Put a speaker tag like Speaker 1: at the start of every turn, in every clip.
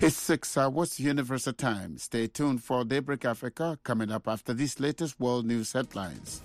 Speaker 1: It's 6 hours, Universal Time. Stay tuned for Daybreak Africa, coming up after these latest world news headlines.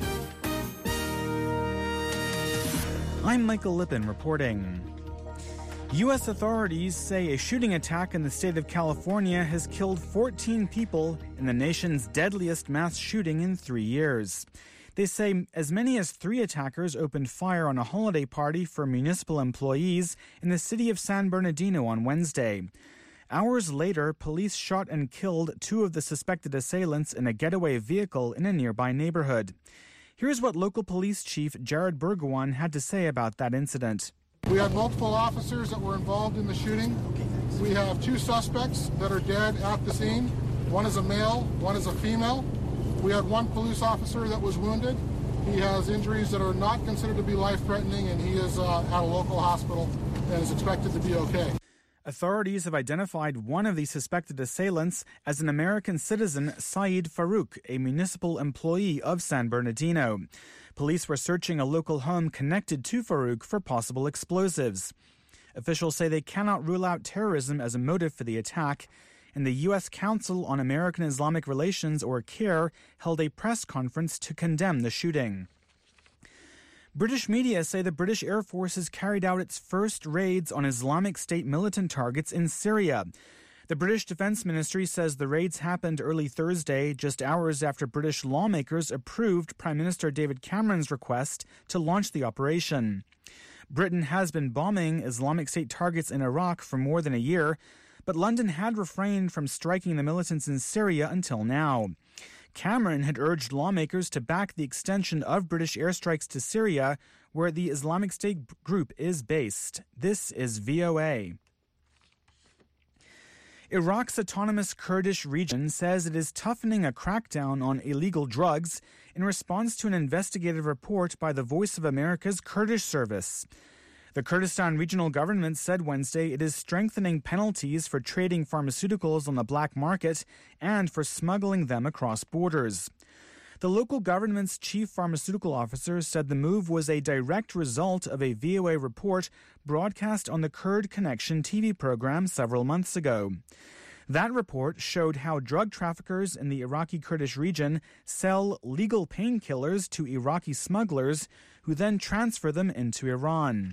Speaker 2: I'm Michael Lippin reporting. U.S. authorities say a shooting attack in the state of California has killed 14 people in the nation's deadliest mass shooting in 3 years. They say as many as 3 attackers opened fire on a holiday party for municipal employees in the city of San Bernardino on Wednesday. Hours later, police shot and killed 2 of the suspected assailants in a getaway vehicle in a nearby neighborhood. Here's what local police chief Jared Burgowan had to say about that incident.
Speaker 3: We had multiple officers that were involved in the shooting. We have 2 suspects that are dead at the scene. One is a male, one is a female. We had 1 police officer that was wounded. He has injuries that are not considered to be life-threatening, and he is at a local hospital and is expected to be okay.
Speaker 2: Authorities have identified one of the suspected assailants as an American citizen, Saeed Farouk, a municipal employee of San Bernardino. Police were searching a local home connected to Farouk for possible explosives. Officials say they cannot rule out terrorism as a motive for the attack, and the U.S. Council on American Islamic Relations, or CAIR, held a press conference to condemn the shooting. British media say the British Air Force has carried out its first raids on Islamic State militant targets in Syria. The British Defence Ministry says the raids happened early Thursday, just hours after British lawmakers approved Prime Minister David Cameron's request to launch the operation. Britain has been bombing Islamic State targets in Iraq for more than a year, but London had refrained from striking the militants in Syria until now. Cameron had urged lawmakers to back the extension of British airstrikes to Syria, where the Islamic State group is based. This is VOA. Iraq's autonomous Kurdish region says it is toughening a crackdown on illegal drugs in response to an investigative report by the Voice of America's Kurdish service. The Kurdistan Regional Government said Wednesday it is strengthening penalties for trading pharmaceuticals on the black market and for smuggling them across borders. The local government's chief pharmaceutical officer said the move was a direct result of a VOA report broadcast on the Kurd Connection TV program several months ago. That report showed how drug traffickers in the Iraqi Kurdish region sell legal painkillers to Iraqi smugglers who then transfer them into Iran.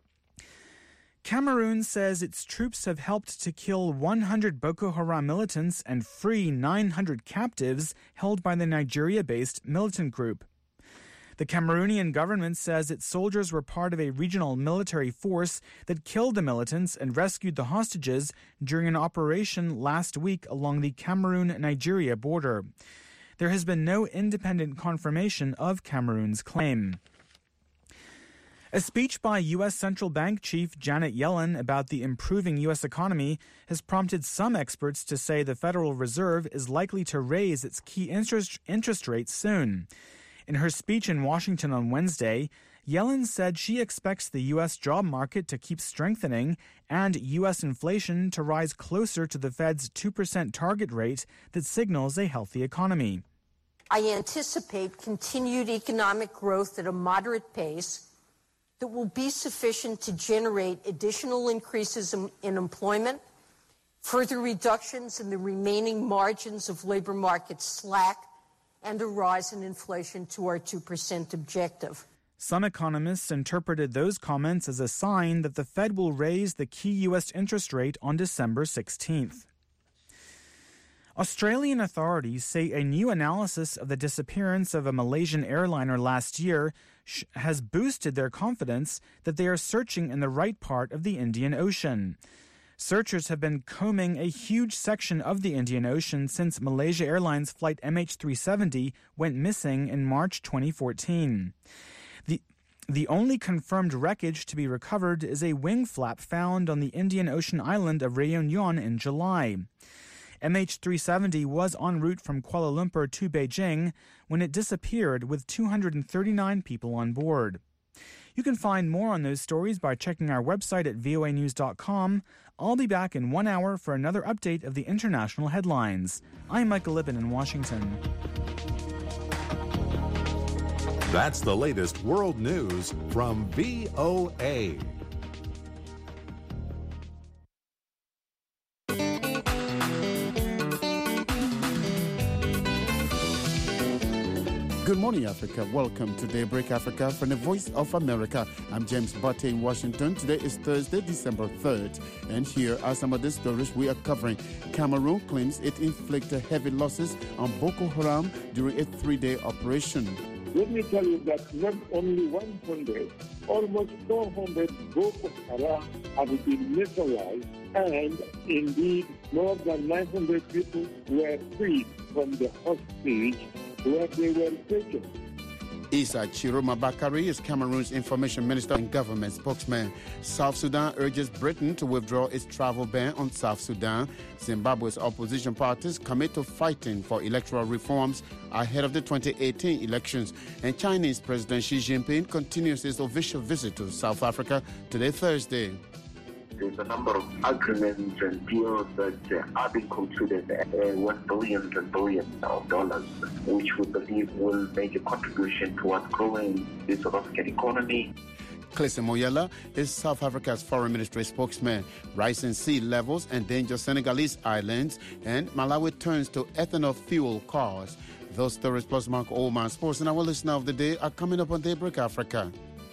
Speaker 2: Cameroon says its troops have helped to kill 100 Boko Haram militants and free 900 captives held by the Nigeria-based militant group. The Cameroonian government says its soldiers were part of a regional military force that killed the militants and rescued the hostages during an operation last week along the Cameroon-Nigeria border. There has been no independent confirmation of Cameroon's claim. A speech by U.S. Central Bank Chief Janet Yellen about the improving U.S. economy has prompted some experts to say the Federal Reserve is likely to raise its key interest rates soon. In her speech in Washington on Wednesday, Yellen said she expects the U.S. job market to keep strengthening and U.S. inflation to rise closer to the Fed's 2% target rate that signals a healthy economy.
Speaker 4: I anticipate continued economic growth at a moderate pace that will be sufficient to generate additional increases in employment, further reductions in the remaining margins of labor market slack, and a rise in inflation to our 2% objective.
Speaker 2: Some economists interpreted those comments as a sign that the Fed will raise the key U.S. interest rate on December 16th. Australian authorities say a new analysis of the disappearance of a Malaysian airliner last year has boosted their confidence that they are searching in the right part of the Indian Ocean. Searchers have been combing a huge section of the Indian Ocean since Malaysia Airlines flight MH370 went missing in March 2014. The only confirmed wreckage to be recovered is a wing flap found on the Indian Ocean island of Réunion in July. MH370 was en route from Kuala Lumpur to Beijing when it disappeared with 239 people on board. You can find more on those stories by checking our website at voanews.com. I'll be back in 1 hour for another update of the international headlines. I'm Michael Lippin in Washington.
Speaker 5: That's the latest world news from VOA.
Speaker 1: Good morning, Africa. Welcome to Daybreak Africa from the Voice of America. I'm James Butte in Washington. Today is Thursday, December 3rd. And here are some of the stories we are covering. Cameroon claims it inflicted heavy losses on Boko Haram during a 3-day operation.
Speaker 6: Let me tell you that not only 100, almost 400 Boko Haram have been neutralized, and indeed more than 900 people were freed from the hostage where they were taken.
Speaker 1: Issa Chiroma Bakari is Cameroon's information minister and government spokesman. South Sudan urges Britain to withdraw its travel ban on South Sudan. Zimbabwe's opposition parties commit to fighting for electoral reforms ahead of the 2018 elections. And Chinese President Xi Jinping continues his official visit to South Africa today, Thursday.
Speaker 7: There's a number of agreements and deals that are being concluded worth billions and billions of dollars, which we believe will make a contribution towards growing the South African economy.
Speaker 1: Clese Moyela is South Africa's foreign ministry spokesman. Rising sea levels endanger Senegalese islands, and Malawi turns to ethanol fuel cars. Those stories plus Mark Oldman Sports and our listener of the day are coming up on Daybreak Africa.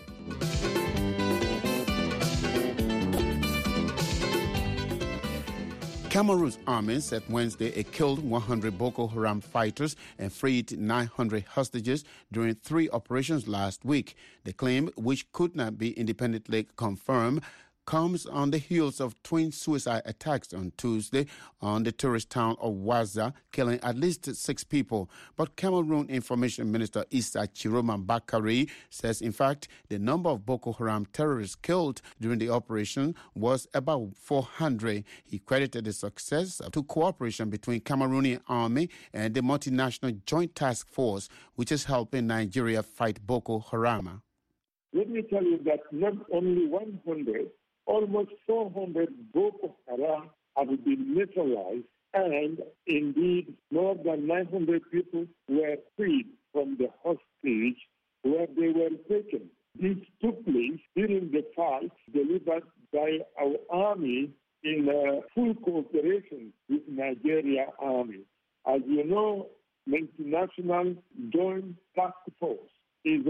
Speaker 1: Cameroon's army said Wednesday it killed 100 Boko Haram fighters and freed 900 hostages during 3 operations last week. The claim, which could not be independently confirmed, comes on the heels of twin suicide attacks on Tuesday on the tourist town of Waza, killing at least 6 people. But Cameroon Information Minister Issa Chiroma Bakari says, in fact, the number of Boko Haram terrorists killed during the operation was about 400. He credited the success to cooperation between Cameroonian army and the multinational joint task force, which is helping Nigeria fight Boko Haram.
Speaker 6: Let me tell you that not only 100, almost 400 Boko Haram have been neutralized, and indeed more than 900 people were freed from the hostage where they were taken. This took place during the fight delivered by our army in full cooperation with Nigeria Army. As you know, multinational joint task force is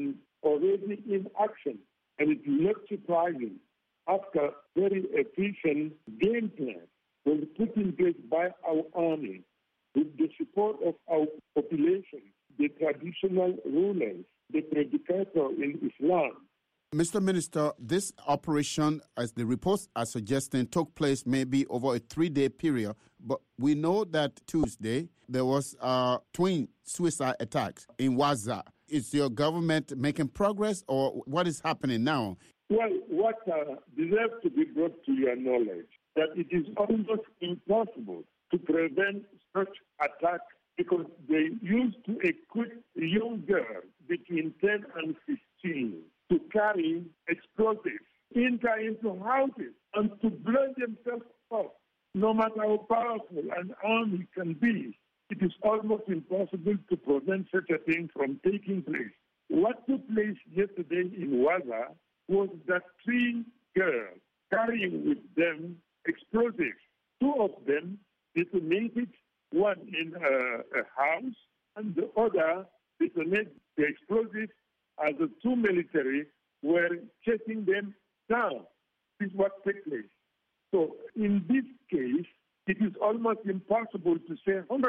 Speaker 6: already in action, and it's not surprising after very efficient game plan was put in place by our army with the support of our population, the traditional rulers, the predicator in Islam.
Speaker 1: Mr. Minister, this operation, as the reports are suggesting, took place maybe over a 3-day period, but we know that Tuesday there was twin suicide attacks in Waza. Is your government making progress, or what is happening now?
Speaker 6: Well, what deserves to be brought to your knowledge, that it is almost impossible to prevent such attacks because they used to equip young girls between 10 and 15 to carry explosives, enter into houses, and to blow themselves up. No matter how powerful an army can be, it is almost impossible to prevent such a thing from taking place. What took place yesterday in Waza was that 3 girls carrying with them explosives. 2 of them detonated, one in a house, and the other detonated the explosives as the 2 military were chasing them down. This is what took place. So in this case, it is almost impossible to say 100%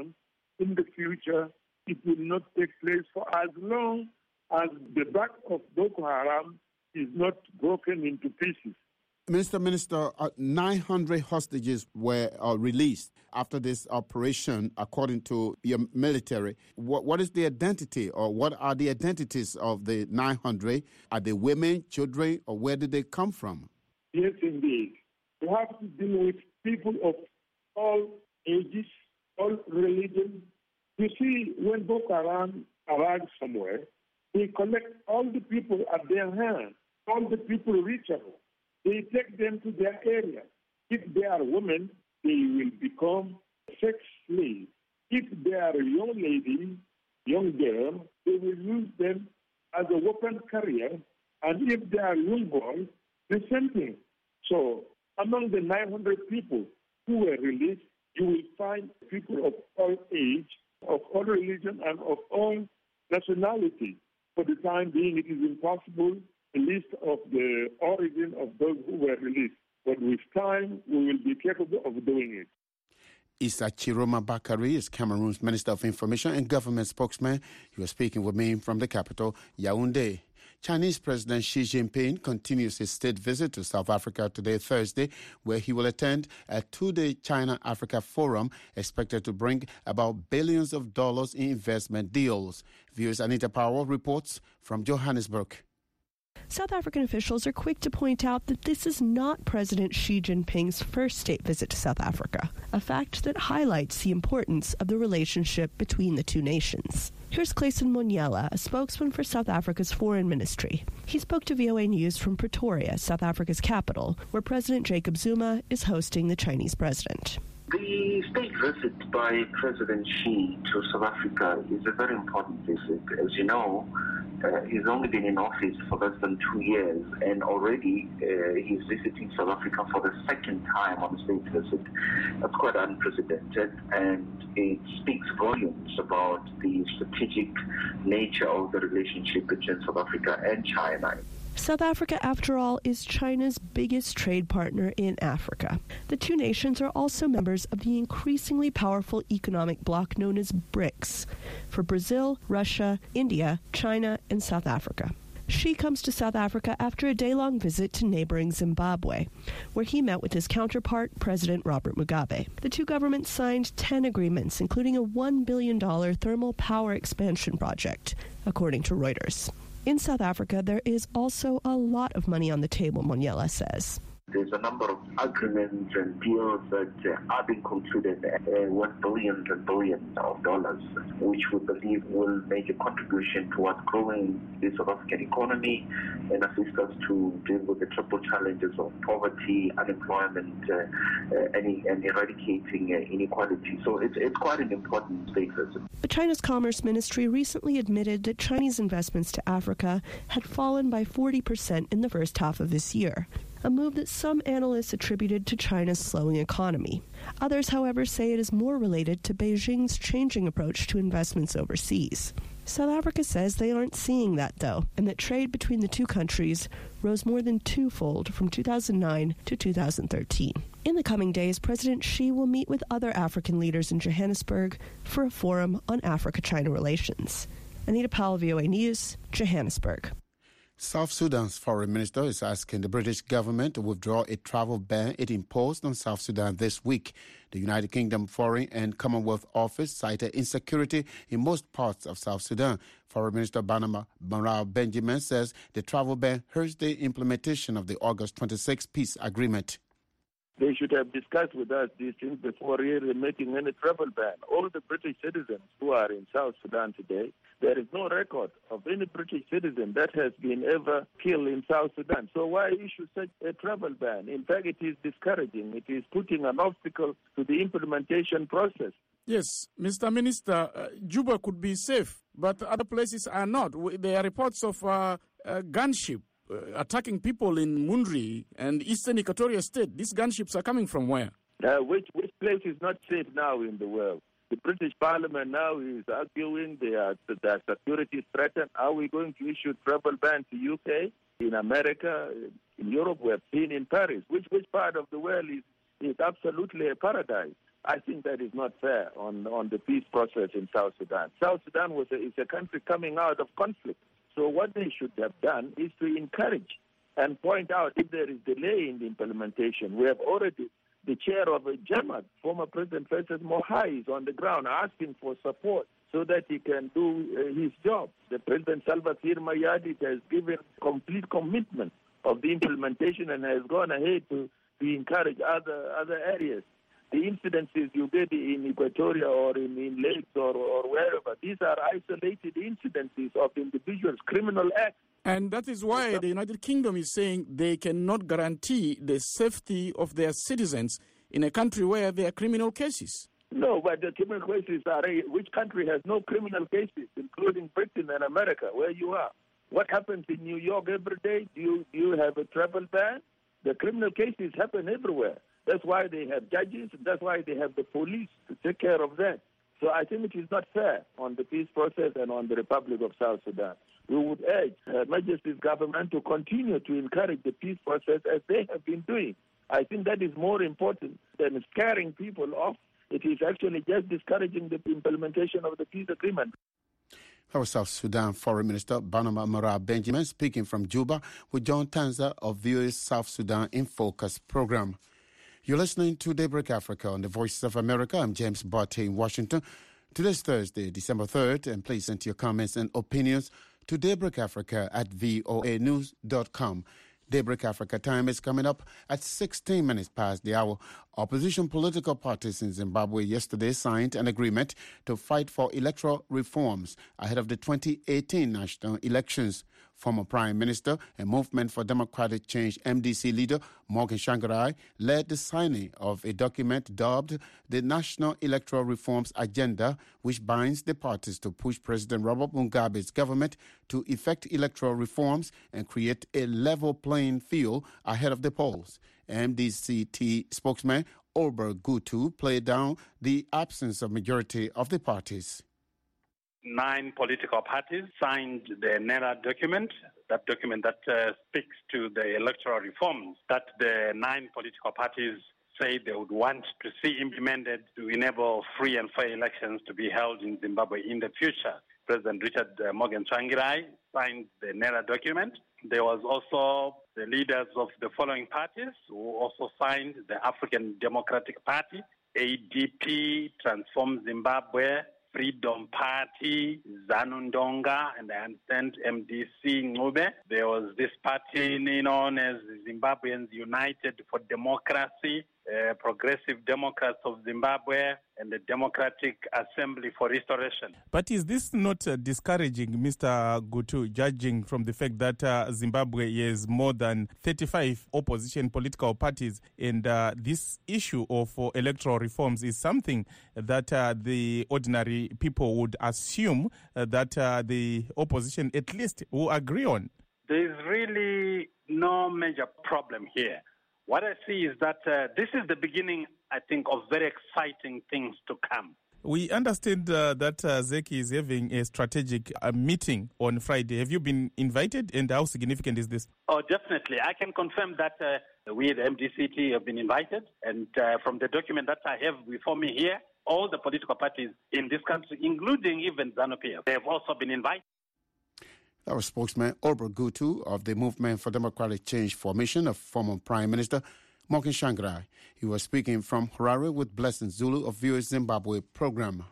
Speaker 6: in the future it will not take place for as long as the back of Boko Haram is not broken into pieces.
Speaker 1: Mr. Minister, 900 hostages were released after this operation, according to your military. What is the identity, or what are the identities of the 900? Are they women, children, or where did they come from?
Speaker 6: Yes, indeed. We have to deal with people of all ages, all religions. You see, when Boko Haram arrives somewhere, they collect all the people at their hand, all the people reachable. They take them to their area. If they are women, they will become sex slaves. If they are a young lady, young girl, they will use them as a weapon carrier. And if they are young boys, the same thing. So among the 900 people who were released, you will find people of all age, of all religion, and of all nationality. For the time being, it is impossible to list of the origin of those who were released. But with time, we will be capable of doing it.
Speaker 1: Issa Chiroma Bakari is Cameroon's Minister of Information and Government spokesman. He was speaking with me from the capital, Yaoundé. Chinese President Xi Jinping continues his state visit to South Africa today, Thursday, where he will attend a two-day China-Africa forum expected to bring about billions of dollars in investment deals. Viewers Anita Powell reports from Johannesburg.
Speaker 8: South African officials are quick to point out that this is not President Xi Jinping's first state visit to South Africa, a fact that highlights the importance of the relationship between the two nations. Here's Clayson Monyela, a spokesman for South Africa's foreign ministry. He spoke to VOA News from Pretoria, South Africa's capital, where President Jacob Zuma is hosting the Chinese president.
Speaker 7: The state visit by President Xi to South Africa is a very important visit. As you know, he's only been in office for less than 2 years, and already he's visiting South Africa for the second time on a state visit. That's quite unprecedented, and it speaks volumes about the strategic nature of the relationship between South Africa and China.
Speaker 8: South Africa, after all, is China's biggest trade partner in Africa. The two nations are also members of the increasingly powerful economic bloc known as BRICS for Brazil, Russia, India, China, and South Africa. Xi comes to South Africa after a day-long visit to neighboring Zimbabwe, where he met with his counterpart, President Robert Mugabe. The two governments signed 10 agreements, including a $1 billion thermal power expansion project, according to Reuters. In South Africa, there is also a lot of money on the table, Monyela says.
Speaker 7: There's a number of agreements and deals that are being concluded worth billions and billions of dollars, which we believe will make a contribution towards growing the South African economy and assist us to deal with the triple challenges of poverty, unemployment, and eradicating inequality. So it's quite an important state visit.
Speaker 8: But China's Commerce Ministry recently admitted that Chinese investments to Africa had fallen by 40% in the first half of this year, a move that some analysts attributed to China's slowing economy. Others, however, say it is more related to Beijing's changing approach to investments overseas. South Africa says they aren't seeing that, though, and that trade between the two countries rose more than twofold from 2009 to 2013. In the coming days, President Xi will meet with other African leaders in Johannesburg for a forum on Africa-China relations. Anita Powell, VOA News, Johannesburg.
Speaker 1: South Sudan's foreign minister is asking the British government to withdraw a travel ban it imposed on South Sudan this week. The United Kingdom Foreign and Commonwealth Office cited insecurity in most parts of South Sudan. Foreign Minister Barnaba Marau Benjamin says the travel ban hurts the implementation of the August 26 peace agreement.
Speaker 6: They should have discussed with us these things before really making any travel ban. All the British citizens who are in South Sudan today, there is no record of any British citizen that has been ever killed in South Sudan. So why issue such a travel ban? In fact, it is discouraging. It is putting an obstacle to the implementation process.
Speaker 9: Yes, Mr. Minister, Juba could be safe, but other places are not. There are reports of gunship attacking people in Mundri and eastern Equatoria State. These gunships are coming from where?
Speaker 6: Which place is not safe now in the world? The British Parliament now is arguing their security is threatened. Are we going to issue travel ban to UK, in America, in Europe? We have seen in Paris. Which part of the world is absolutely a paradise? I think that is not fair on the peace process in South Sudan. South Sudan is a country coming out of conflict. So what they should have done is to encourage and point out if there is delay in the implementation. We have already, the chair of JAMAT, former President Festus Mohaï, is on the ground asking for support so that he can do his job. The President Salva Kiir Mayardit has given complete commitment of the implementation and has gone ahead to encourage other areas. The incidences you get in Equatoria or in lakes or wherever, these are isolated incidences of individuals' criminal acts.
Speaker 9: And that is why the United Kingdom is saying they cannot guarantee the safety of their citizens in a country where there are criminal cases.
Speaker 6: No, but the criminal cases are, which country has no criminal cases, including Britain and America, where you are? What happens in New York every day? Do you have a travel ban? The criminal cases happen everywhere. That's why they have judges. That's why they have the police to take care of that. So I think it is not fair on the peace process and on the Republic of South Sudan. We would urge Her Majesty's government to continue to encourage the peace process as they have been doing. I think that is more important than scaring people off. It is actually just discouraging the implementation of the peace agreement.
Speaker 1: Our South Sudan Foreign Minister Barnaba Mara Benjamin speaking from Juba with John Tanza of VOA's South Sudan in Focus program. You're listening to Daybreak Africa on the Voice of America. I'm James Barty in Washington. Today's Thursday, December 3rd, and please send your comments and opinions to daybreakafrica@voanews.com. Daybreak Africa time is coming up at 16 minutes past the hour. Opposition political parties in Zimbabwe yesterday signed an agreement to fight for electoral reforms ahead of the 2018 national elections. Former Prime Minister and Movement for Democratic Change MDC leader Morgan Tsvangirai led the signing of a document dubbed the National Electoral Reforms Agenda, which binds the parties to push President Robert Mugabe's government to effect electoral reforms and create a level playing field ahead of the polls. MDCT spokesman Albert Gutu played down the absence of majority of the parties.
Speaker 10: 9 political parties signed the NERA document, that document that speaks to the electoral reforms that the 9 political parties say they would want to see implemented to enable free and fair elections to be held in Zimbabwe in the future. President Richard Morgan Tsvangirai signed the NERA document. There was also the leaders of the following parties who also signed: the African Democratic Party, ADP, Transform Zimbabwe, Freedom Party, ZANU-NDONGA, and I understand MDC Ngube. There was this party known as Zimbabweans United for Democracy, Progressive Democrats of Zimbabwe, and the Democratic Assembly for Restoration.
Speaker 11: But is this not discouraging, Mr. Gutu, judging from the fact that Zimbabwe has more than 35 opposition political parties, and this issue of electoral reforms is something that the ordinary people would assume that the opposition at least will agree on?
Speaker 10: There is really no major problem here. What I see is that this is the beginning, I think, of very exciting things to come.
Speaker 11: We understand that ZECI is having a strategic meeting on Friday. Have you been invited, and how significant is this?
Speaker 10: Oh, definitely. I can confirm that we at MDCT have been invited, and from the document that I have before me here, all the political parties in this country, including even ZANU-PF, they have also been invited.
Speaker 1: Our spokesman, Albert Gutu of the Movement for Democratic Change formation of former Prime Minister Morgan Tsvangirai. He was speaking from Harare with Blessing Zulu of VOA Zimbabwe program.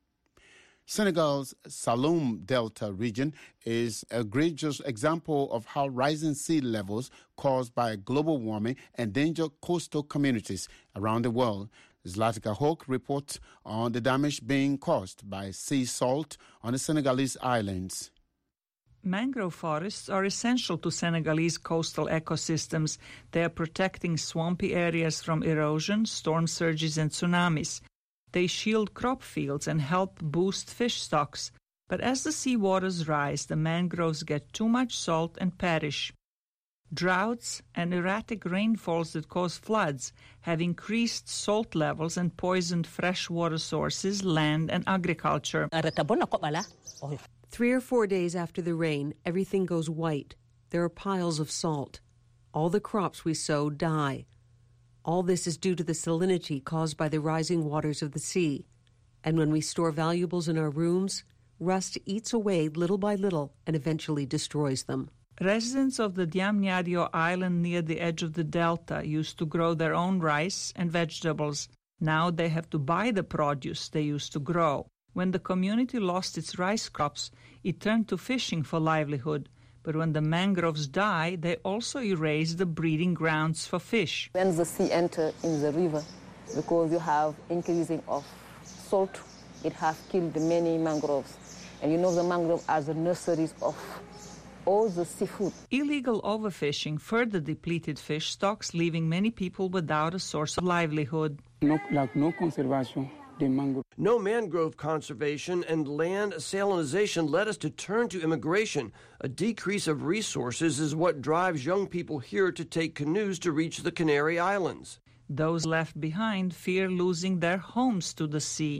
Speaker 1: Senegal's Saloum Delta region is a egregious example of how rising sea levels caused by global warming endanger coastal communities around the world. Zlatica Hawk reports on the damage being caused by sea salt on the Senegalese islands.
Speaker 12: Mangrove forests are essential to Senegalese coastal ecosystems. They are protecting swampy areas from erosion, storm surges and tsunamis. They shield crop fields and help boost fish stocks. But as the sea waters rise, the mangroves get too much salt and perish. Droughts and erratic rainfalls that cause floods have increased salt levels and poisoned freshwater sources, land and agriculture.
Speaker 13: 3 or 4 days after the rain, everything goes white. There are piles of salt. All the crops we sow die. All this is due to the salinity caused by the rising waters of the sea. And when we store valuables in our rooms, rust eats away little by little and eventually destroys them.
Speaker 12: Residents of the Diamniadio island near the edge of the delta used to grow their own rice and vegetables. Now they have to buy the produce they used to grow. When the community lost its rice crops, it turned to fishing for livelihood. But when the mangroves die, they also erase the breeding grounds for fish.
Speaker 14: When the sea enters in the river, because you have increasing of salt, it has killed many mangroves. And you know the mangroves are the nurseries of all the seafood.
Speaker 12: Illegal overfishing further depleted fish stocks, leaving many people without a source of livelihood.
Speaker 15: No conservation. No mangrove conservation and land salinization led us to turn to immigration. A decrease of resources is what drives young people here to take canoes to reach the Canary Islands.
Speaker 12: Those left behind fear losing their homes to the sea.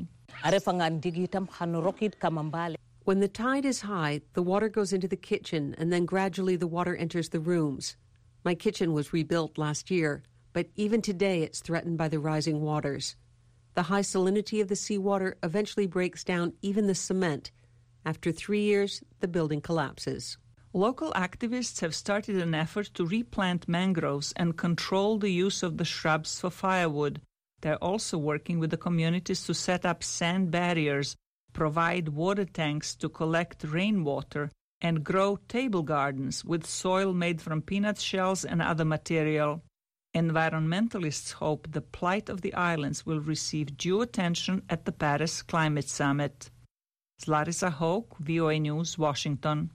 Speaker 13: When the tide is high, the water goes into the kitchen and then gradually the water enters the rooms. My kitchen was rebuilt last year, but even today it's threatened by the rising waters. The high salinity of the seawater eventually breaks down even the cement. After 3 years, the building collapses.
Speaker 12: Local activists have started an effort to replant mangroves and control the use of the shrubs for firewood. They're also working with the communities to set up sand barriers, provide water tanks to collect rainwater, and grow table gardens with soil made from peanut shells and other material. Environmentalists hope the plight of the islands will receive due attention at the Paris Climate Summit. Larissa Hoke, VOA News, Washington.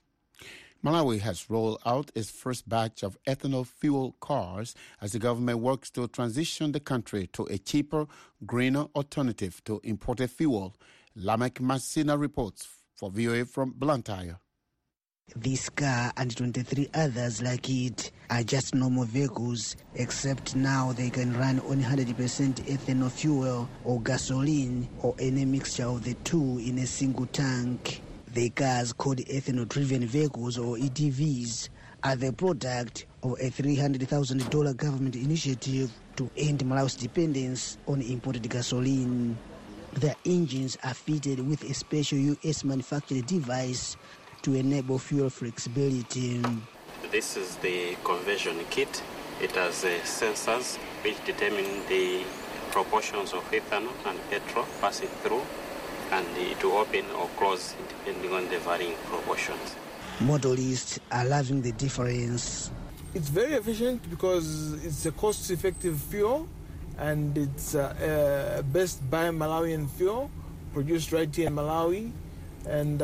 Speaker 1: Malawi has rolled out its first batch of ethanol fuel cars as the government works to transition the country to a cheaper, greener alternative to imported fuel. Lamek Masina reports for VOA from Blantyre.
Speaker 16: This car and 23 others like it are just normal vehicles, except now they can run on 100% ethanol fuel or gasoline or any mixture of the two in a single tank. The cars, called ethanol-driven vehicles or EDVs, are the product of a $300,000 government initiative to end Malawi's dependence on imported gasoline. Their engines are fitted with a special U.S. manufactured device to enable fuel flexibility.
Speaker 17: This is the conversion kit. It has sensors which determine the proportions of ethanol and petrol passing through, and it will open or close depending on the varying proportions.
Speaker 16: Motorists are loving the difference.
Speaker 18: It's very efficient because it's a cost-effective fuel, and it's best buy Malawian fuel produced right here in Malawi, and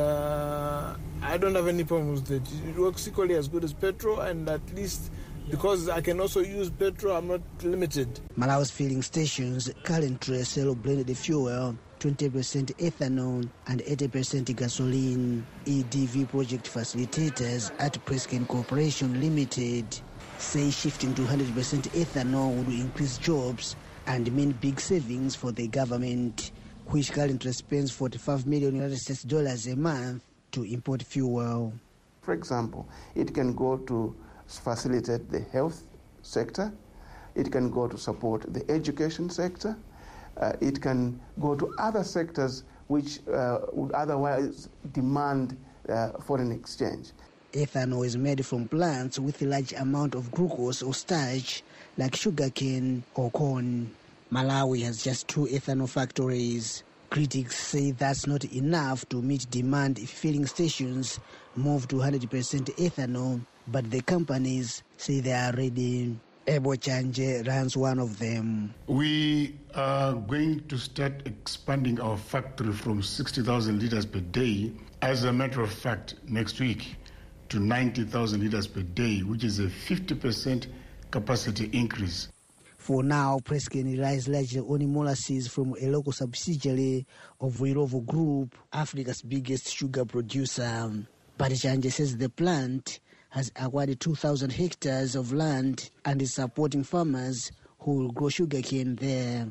Speaker 18: I don't have any problems with it. It works equally as good as petrol, and at least because I can also use petrol, I'm not limited.
Speaker 16: Malawi's filling stations currently sell blended fuel, 20% ethanol and 80% gasoline. EDV project facilitators at Presken Corporation Limited say shifting to 100% ethanol would increase jobs and mean big savings for the government, which currently spends $45 million a month to import fuel.
Speaker 19: For example, it can go to facilitate the health sector, it can go to support the education sector, it can go to other sectors which would otherwise demand foreign exchange.
Speaker 16: Ethanol is made from plants with a large amount of glucose or starch, like sugarcane or corn. Malawi has just 2 ethanol factories. Critics say that's not enough to meet demand if filling stations move to 100% ethanol, but the companies say they are ready. Ebo Chanje runs one of them.
Speaker 20: We are going to start expanding our factory from 60,000 liters per day, as a matter of fact, next week to 90,000 liters per day, which is a 50% capacity increase.
Speaker 16: For now, Presken relies largely on molasses from a local subsidiary of Wirovo Group, Africa's biggest sugar producer. But Chanje says the plant has acquired 2,000 hectares of land and is supporting farmers who will grow sugarcane there.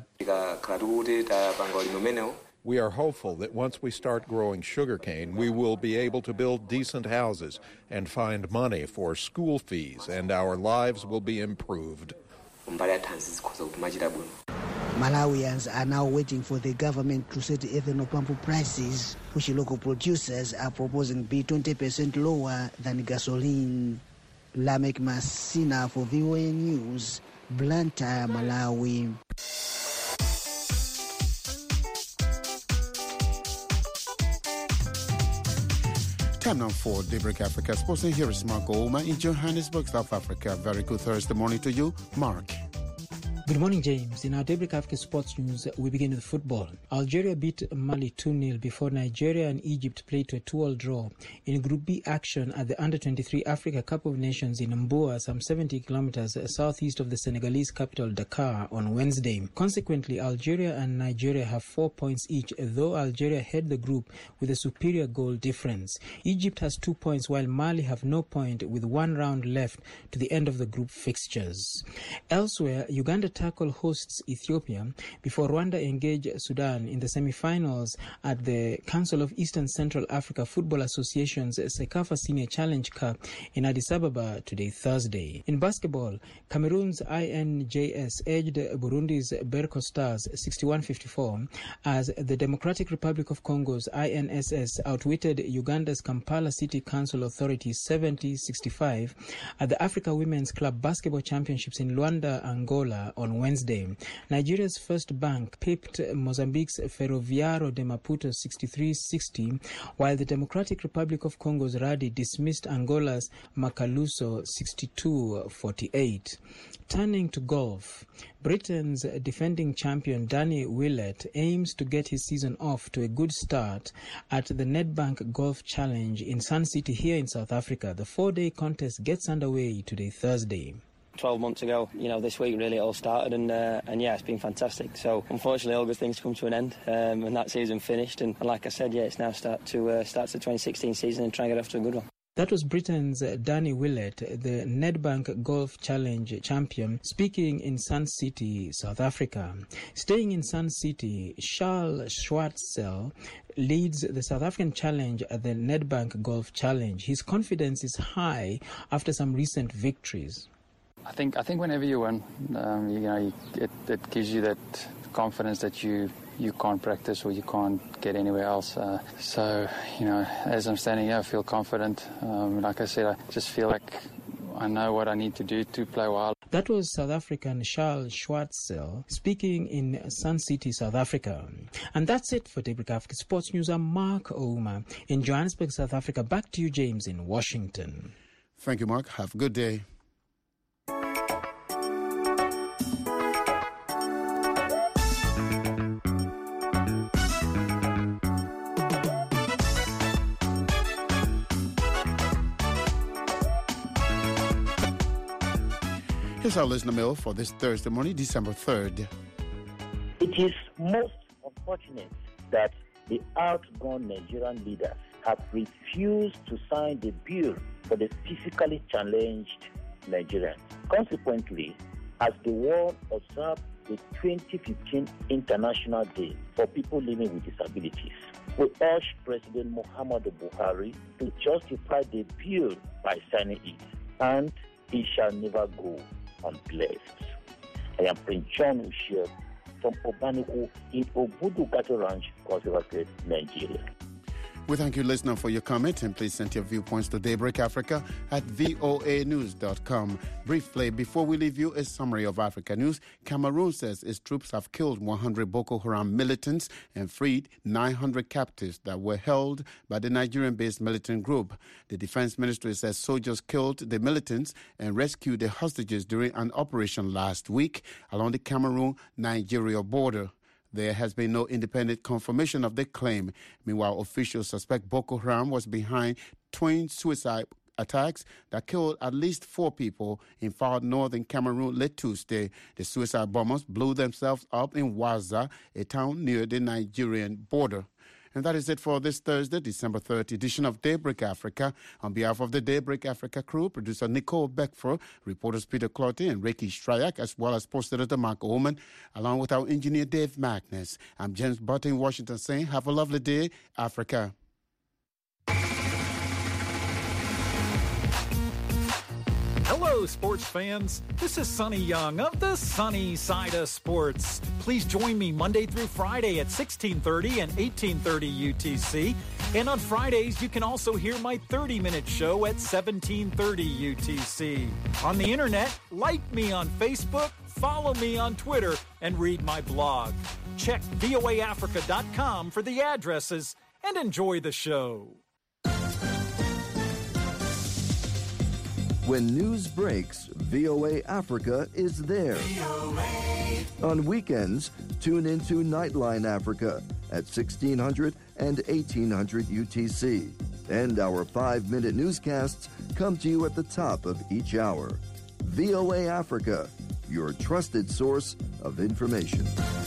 Speaker 21: We are hopeful that once we start growing sugarcane, we will be able to build decent houses and find money for school fees, and our lives will be improved.
Speaker 16: Malawians are now waiting for the government to set ethanol pump prices, which local producers are proposing be 20% lower than gasoline. Lamek Masina for VOA News, Blantyre, Malawi.
Speaker 1: Time now for Daybreak Africa Sports, and here is Mark Olma in Johannesburg, South Africa. Very good Thursday morning to you, Mark.
Speaker 22: Good morning, James. In our Daybreak Africa Sports News, we begin with football. Algeria beat Mali 2-0 before Nigeria and Egypt played to a 2-2 draw in Group B action at the Under-23 Africa Cup of Nations in Mboa, some 70 kilometers southeast of the Senegalese capital Dakar, on Wednesday. Consequently, Algeria and Nigeria have 4 points each, though Algeria head the group with a superior goal difference. Egypt has 2 points, while Mali have no point, with 1 round left to the end of the group fixtures. Elsewhere, Uganda tackle hosts Ethiopia before Rwanda engage Sudan in the semi-finals at the Council of Eastern Central Africa Football Association's Sekafa Senior Challenge Cup in Addis Ababa today, Thursday. In basketball, Cameroon's INJS edged Burundi's Berco Stars 61-54 as the Democratic Republic of Congo's INSS outwitted Uganda's Kampala City Council Authority 70-65 at the Africa Women's Club Basketball Championships in Luanda, Angola on Wednesday. Nigeria's First Bank pipped Mozambique's Ferroviário de Maputo 63-60, while the Democratic Republic of Congo's Radi dismissed Angola's Macaluso 62-48. Turning to golf, Britain's defending champion Danny Willett aims to get his season off to a good start at the Nedbank Golf Challenge in Sun City here in South Africa. The 4-day contest gets underway today, Thursday.
Speaker 3: 12 months ago, this week really it all started, and yeah, it's been fantastic. So unfortunately, all good things come to an end, and that season finished. And like I said, yeah, it's now starts the 2016 season and try and get off to a good one.
Speaker 22: That was Britain's Danny Willett, the Nedbank Golf Challenge champion, speaking in Sun City, South Africa. Staying in Sun City, Charles Schwartzel leads the South African challenge at the Nedbank Golf Challenge. His confidence is high after some recent victories.
Speaker 4: I think whenever you win, it gives you that confidence that you can't practice or you can't get anywhere else. So, as I'm standing here, I feel confident. Like I said, I just feel like I know what I need to do to play well.
Speaker 22: That was South African Charles Schwartzel speaking in Sun City, South Africa. And that's it for Daybreak Africa Sports News. I'm Mark Ouma in Johannesburg, South Africa. Back to you, James, in Washington.
Speaker 1: Thank you, Mark. Have a good day. Here's our listener mail for this Thursday morning, December 3rd.
Speaker 23: It is most unfortunate that the outgone Nigerian leaders have refused to sign the bill for the physically challenged Nigerians. Consequently, as the world observed the 2015 International Day for People Living with Disabilities, we urge President Muhammadu Buhari to justify the bill by signing it, and it shall never go unblessed. I am Prince John Ushia from Obanuku in Obudu Cattle Ranch, Cross River State, Nigeria.
Speaker 1: We thank you, listener, for your comment, and please send your viewpoints to Daybreak Africa at voanews.com. Briefly, before we leave you, a summary of Africa news. Cameroon says its troops have killed 100 Boko Haram militants and freed 900 captives that were held by the Nigerian-based militant group. The defense ministry says soldiers killed the militants and rescued the hostages during an operation last week along the Cameroon-Nigeria border. There has been no independent confirmation of the claim. Meanwhile, officials suspect Boko Haram was behind twin suicide attacks that killed at least 4 people in far northern Cameroon late Tuesday. The suicide bombers blew themselves up in Waza, a town near the Nigerian border. And that is it for this Thursday, December 3rd edition of Daybreak Africa. On behalf of the Daybreak Africa crew, producer Nicole Beckford, reporters Peter Clottey and Ricky Stryak, as well as post editor Mark Oman, along with our engineer Dave Magnus. I'm James Butter in Washington saying, have a lovely day, Africa.
Speaker 24: Hello, sports fans. This is Sonny Young of the Sunny Side of Sports. Please join me Monday through Friday at 1630 and 1830 UTC. And on Fridays, you can also hear my 30-minute show at 1730 UTC. On the internet, like me on Facebook, follow me on Twitter, and read my blog. Check voaafrica.com for the addresses and enjoy the show.
Speaker 25: When news breaks, VOA Africa is there. On weekends, tune into Nightline Africa at 1600 and 1800 UTC. And our 5-minute newscasts come to you at the top of each hour. VOA Africa, your trusted source of information.